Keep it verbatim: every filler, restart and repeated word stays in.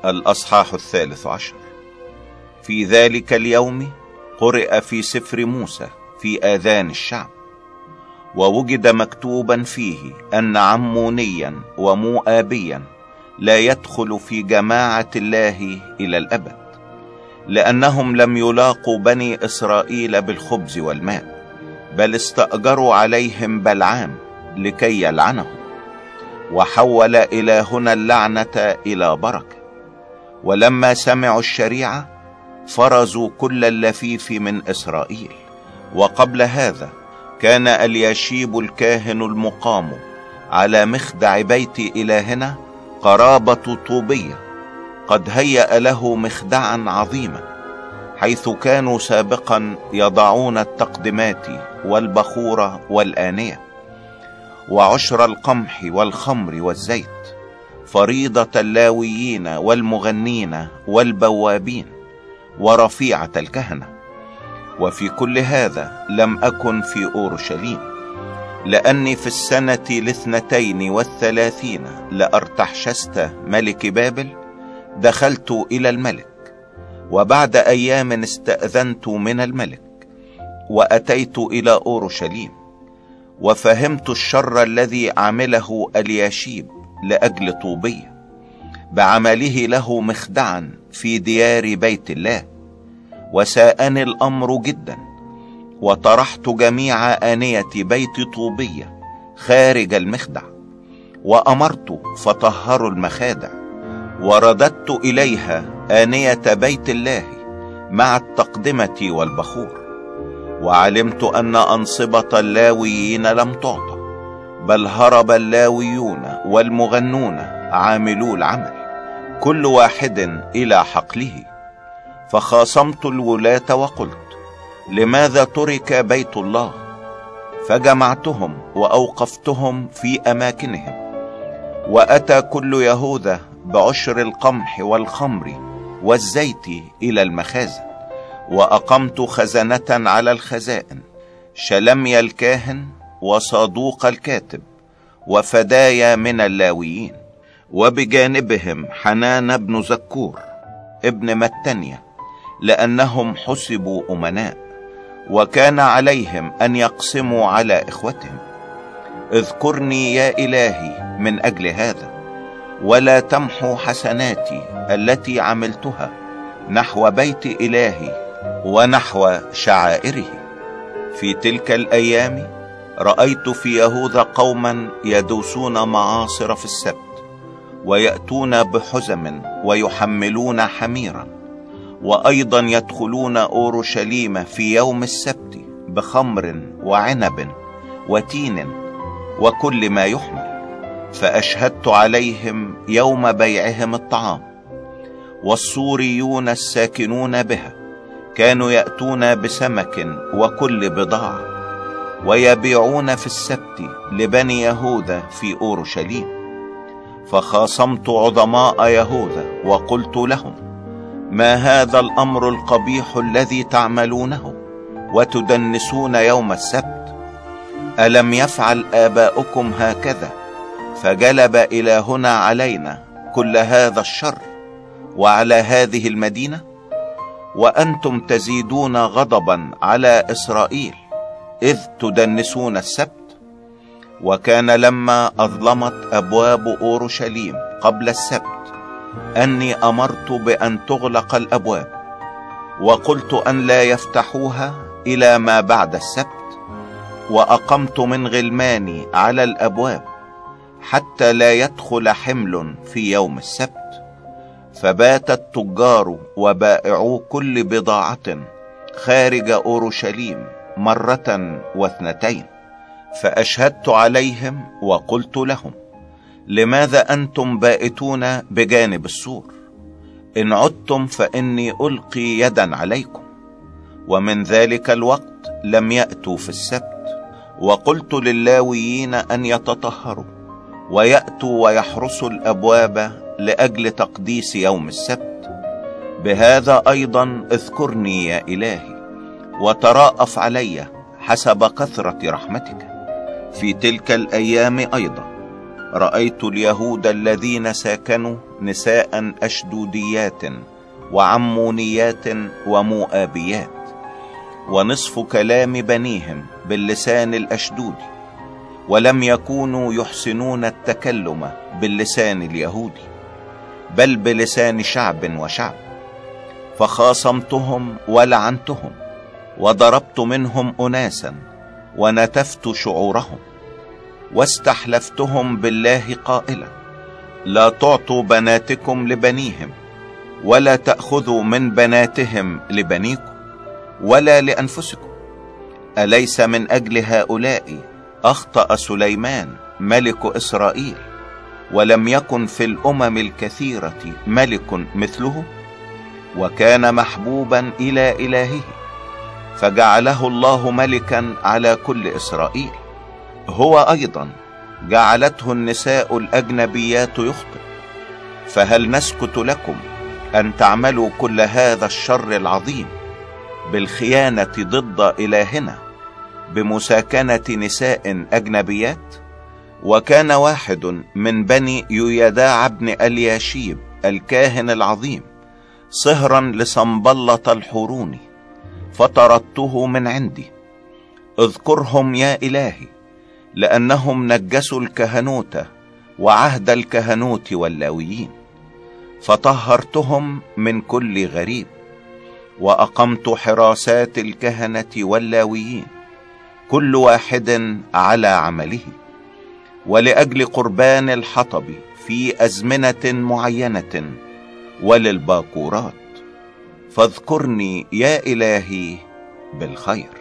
الأصحاح الثالث عشر. في ذلك اليوم قرئ في سفر موسى في آذان الشعب، ووجد مكتوبا فيه أن عمونيا ومؤابيا لا يدخل في جماعة الله إلى الأبد، لأنهم لم يلاقوا بني إسرائيل بالخبز والماء، بل استأجروا عليهم بلعام لكي يلعنهم، وحول إلهنا اللعنة إلى بركة. ولما سمعوا الشريعة فرزوا كل اللفيف من إسرائيل. وقبل هذا كان الياشيب الكاهن المقام على مخدع بيت إلهنا قرابة طوبية قد هيأ له مخدعا عظيما، حيث كانوا سابقا يضعون التقدمات والبخور والآنية وعشر القمح والخمر والزيت، فريضة اللاويين والمغنين والبوابين ورفيعة الكهنة. وفي كل هذا لم أكن في أورشليم، لأني في السنة الاثنتين والثلاثين لأرتحشست ملك بابل دخلت إلى الملك، وبعد أيام استأذنت من الملك وأتيت إلى أورشليم، وفهمت الشر الذي عمله الياشيب لأجل طوبية بعمله له مخدعا في ديار بيت الله، وساءني الأمر جدا، وطرحت جميع آنية بيت طوبية خارج المخدع، وأمرت فطهروا المخادع، ورددت إليها آنية بيت الله مع التقدمة والبخور. وعلمت أن أنصبة اللاويين لم تعطى، بل هرب اللاويون والمغنون عاملو العمل كل واحد إلى حقله. فخاصمت الولاة وقلت: لماذا ترك بيت الله؟ فجمعتهم وأوقفتهم في أماكنهم، وأتى كل يهوذا بعشر القمح والخمر والزيت إلى المخازن، وأقمت خزنة على الخزائن شلميا الكاهن وصادوق الكاتب وفدايا من اللاويين، وبجانبهم حنان بن زكور ابن متنية، لأنهم حسبوا أمناء، وكان عليهم أن يقسموا على إخوتهم. اذكرني يا إلهي من أجل هذا، ولا تمحو حسناتي التي عملتها نحو بيت إلهي ونحو شعائره. في تلك الأيام رأيت في يهوذا قوما يدوسون معاصر في السبت، ويأتون بحزم ويحملون حميرا، وأيضا يدخلون أورشليم في يوم السبت بخمر وعنب وتين وكل ما يحمل. فأشهدت عليهم يوم بيعهم الطعام. والسوريون الساكنون بها كانوا يأتون بسمك وكل بضاعة، ويبيعون في السبت لبني يهوذا في أورشليم. فخاصمت عظماء يهوذا وقلت لهم: ما هذا الأمر القبيح الذي تعملونه وتدنسون يوم السبت؟ ألم يفعل آباؤكم هكذا فجلب إلهنا علينا كل هذا الشر وعلى هذه المدينة؟ وأنتم تزيدون غضبا على إسرائيل إذ تدنسون السبت. وكان لما أظلمت أبواب أورشليم قبل السبت أني أمرت بأن تغلق الأبواب، وقلت أن لا يفتحوها إلى ما بعد السبت، وأقمت من غلماني على الأبواب حتى لا يدخل حمل في يوم السبت. فبات التجار وبائعو كل بضاعة خارج أورشليم مرة واثنتين. فأشهدت عليهم وقلت لهم: لماذا أنتم بائتون بجانب السور؟ إن عدتم فإني ألقي يدا عليكم. ومن ذلك الوقت لم يأتوا في السبت. وقلت للاويين أن يتطهروا ويأتوا ويحرسوا الأبواب لأجل تقديس يوم السبت. بهذا أيضا اذكرني يا إلهي، وتراءف علي حسب كثرة رحمتك. في تلك الأيام أيضا رأيت اليهود الذين ساكنوا نساء أشدوديات وعمونيات ومؤابيات، ونصف كلام بنيهم باللسان الأشدودي، ولم يكونوا يحسنون التكلم باللسان اليهودي، بل بلسان شعب وشعب. فخاصمتهم ولعنتهم، وضربت منهم أناسا، ونتفت شعورهم، واستحلفتهم بالله قائلا: لا تعطوا بناتكم لبنيهم، ولا تأخذوا من بناتهم لبنيكم، ولا لأنفسكم. أليس من أجل هؤلاء أخطأ سليمان ملك إسرائيل، ولم يكن في الأمم الكثيرة ملك مثله؟ وكان محبوبا إلى إلهه، فجعله الله ملكا على كل إسرائيل. هو أيضا جعلته النساء الأجنبيات يخطئ. فهل نسكت لكم أن تعملوا كل هذا الشر العظيم بالخيانة ضد إلهنا بمساكنة نساء أجنبيات؟ وكان واحد من بني يويداع بن الياشيب الكاهن العظيم صهرا لصنبلة الحوروني، فطردته من عندي. اذكرهم يا إلهي، لأنهم نجسوا الكهنوت وعهد الكهنوت واللاويين، فطهرتهم من كل غريب، وأقمت حراسات الكهنة واللاويين كل واحد على عمله، ولأجل قربان الحطب في أزمنة معينة وللباكورات. فاذكرني يا إلهي بالخير.